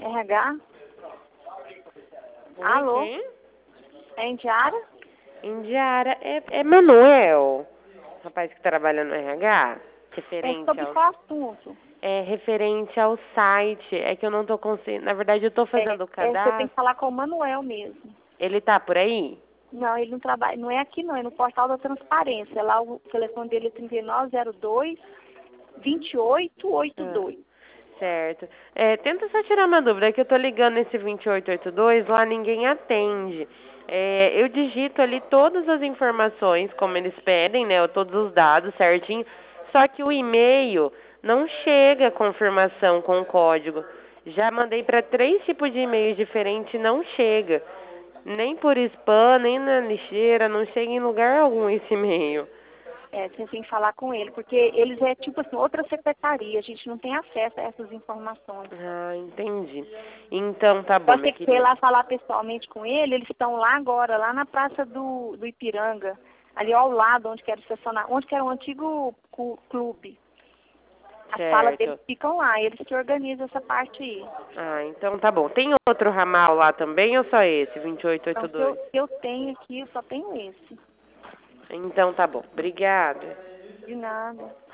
RH? Oi, Alô? quem? É Indiara? Indiara, é Manuel, rapaz que trabalha no RH, É referente sobre ao, qual assunto? referente ao site, é que eu não tô conseguindo, na verdade eu tô fazendo o Você tem que cadastro, falar com o Manuel mesmo. ele tá por aí? Não, ele não trabalha, não é aqui não, é no portal da transparência. Lá o telefone dele é 3902-2882. Certo. Tenta só tirar uma dúvida, é que eu tô ligando nesse 2882, lá ninguém atende. Eu digito ali todas as informações, como eles pedem, né, todos os dados certinho, só que o e-mail não chega a confirmação com o código. Já mandei para 3 tipos de e-mails diferentes e não chega. Nem por spam, nem na lixeira, não chega em lugar algum esse e-mail. Você tem que falar com ele, porque eles é tipo assim, outra secretaria, a gente não tem acesso a essas informações. Ah, entendi. Então tá bom, Você minha quer ir querida. lá falar pessoalmente com ele, eles estão lá agora, lá na praça do Ipiranga, ali ao lado onde que era estacionar, onde que era o antigo clube. As salas deles Certo. ficam lá, eles que organizam essa parte aí. Ah, então tá bom. Tem outro ramal lá também ou só esse, Então, se 2882? eu tenho aqui, eu só tenho esse. Então tá bom. Obrigada. De nada.